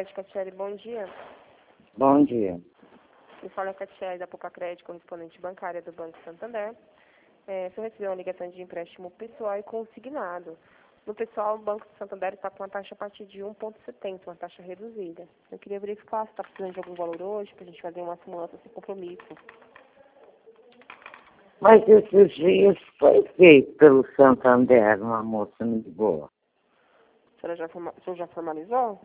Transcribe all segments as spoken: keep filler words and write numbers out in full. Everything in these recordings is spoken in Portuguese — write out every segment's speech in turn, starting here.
tarde, Catiele. Bom dia. Bom dia. Me fala a Catiele da Apocacrédito, correspondente bancária do Banco Santander. É, se eu receber uma ligação de empréstimo pessoal e consignado. No pessoal, o Banco Santander está com uma taxa a partir de um vírgula setenta, uma taxa reduzida. Eu queria verificar se está precisando de algum valor hoje, para a gente fazer uma simulação sem compromisso. Mas esses dias foi feito pelo Santander, uma moça muito boa. A senhora já, forma, a senhora já formalizou?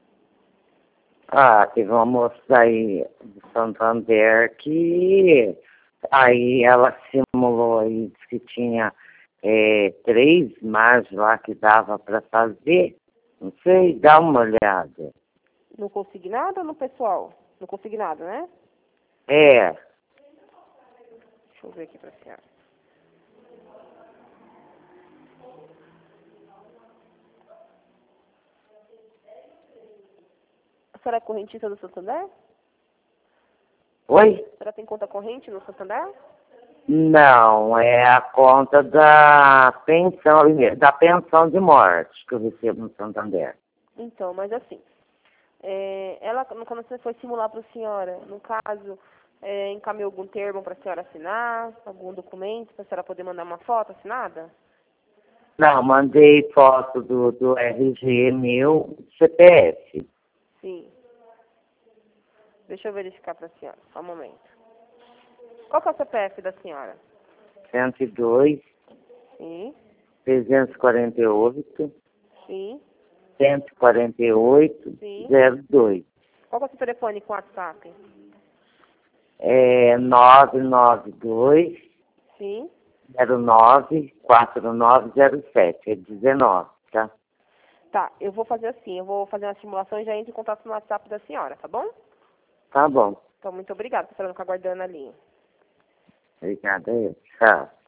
Ah, teve uma moça aí do Santander que aí ela simulou e disse que tinha é, três margens lá que dava para fazer. Não sei, dá uma olhada. No consignado ou no pessoal? No consignado, né? É. Deixa eu ver aqui para a senhora. A senhora é correntista do Santander? Oi? A senhora tem conta corrente no Santander? Não, é a conta da pensão, da pensão de morte que eu recebo no Santander. Então, mas assim, é, ela, quando você foi simular para a senhora, no caso, é, encaminhou algum termo para a senhora assinar, algum documento para a senhora poder mandar uma foto assinada? Não, mandei foto do, do R G meu, C P F. Sim. Deixa eu verificar para a senhora, só um momento. Qual que é o C P F da senhora? cento e dois, Sim, trezentos e quarenta e oito, sim, cento e quarenta e oito, sim. zero dois. Qual que é o seu telefone com WhatsApp? É nove nove dois, Sim. zero nove, quatro nove zero sete, é dezenove, tá? Tá, eu vou fazer assim, eu vou fazer uma simulação e já entro em contato no WhatsApp da senhora, tá bom? Tá bom. Então, muito obrigada por ficar aguardando a linha. Obrigada aí. Tchau.